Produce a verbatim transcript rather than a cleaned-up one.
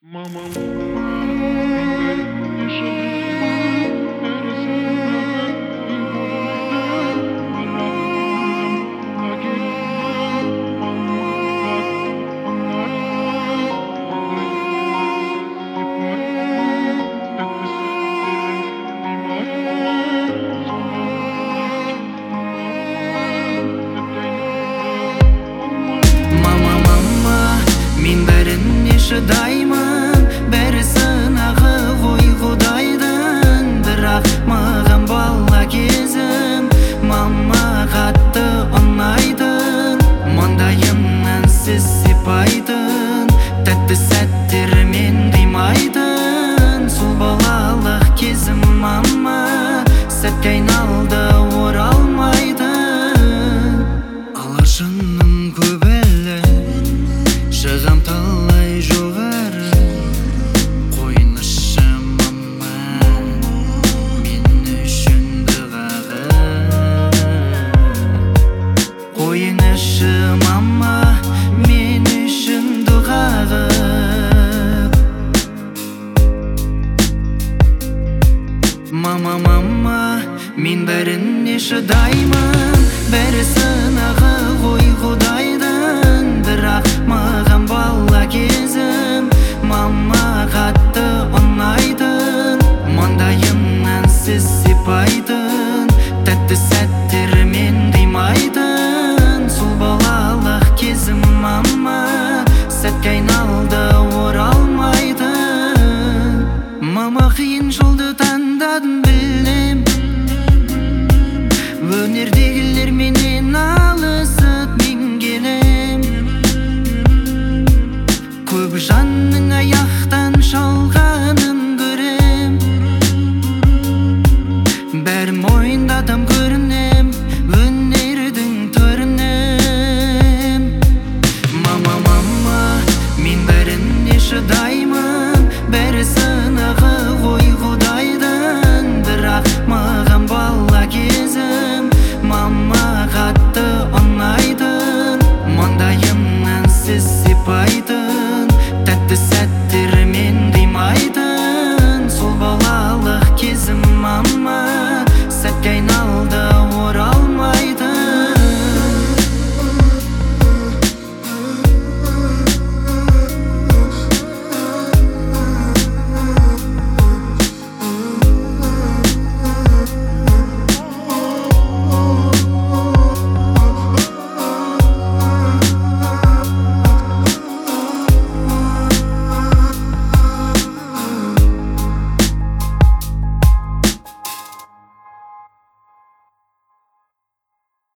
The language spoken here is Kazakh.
Мама, мен бәрін yaşadım, neresine ben uygulaydım, bıraktım, buna geldim, mama bak, anlayın, anlayın, yapmayın, etmesinlerin, bilmayın, sonra Мама, мама, мен бәріне шыдаймын, бәрі сынағы ғой Құдайдың. Бірақ маған бала кезім мама қатты ұнайтын, маңдайымнан сіз сипайтын, тәтті сәттермен қимайтын. Сол балалық кезім мама сәтке айналды оралмайтын. Алашының көп әлі, шығам талай жоғары. Қойнышы мама мен үшін дұғағы, қойыңызшы мама мен үшін дұғағы. Мама, мама, мен бәріне шыдаймын, бәрі сынағы ғой Құдайдың. Бірақ маған бала кезім мама қатты ұнайтын, маңдайымнан сіз сипайтын, тәтті сәттермен қимайтын. Сол балалық кезім мама сәтке айналды оралмайтын. Мама, қиын жолды таңдадым білем, өнердегілер менен алысып мен келем. Көп жанның аяқтан шалғанын көрем, бәрі мойындадым көрінем, өнердің төрінем. Мама, мама, мен бәріне шыдаймын, бәрі сынағы ғой Құдайдың. Бірақ маған бала кезім мама қатты ұнайтын, маңдайымнан сіз сипайтын, тәтті сәт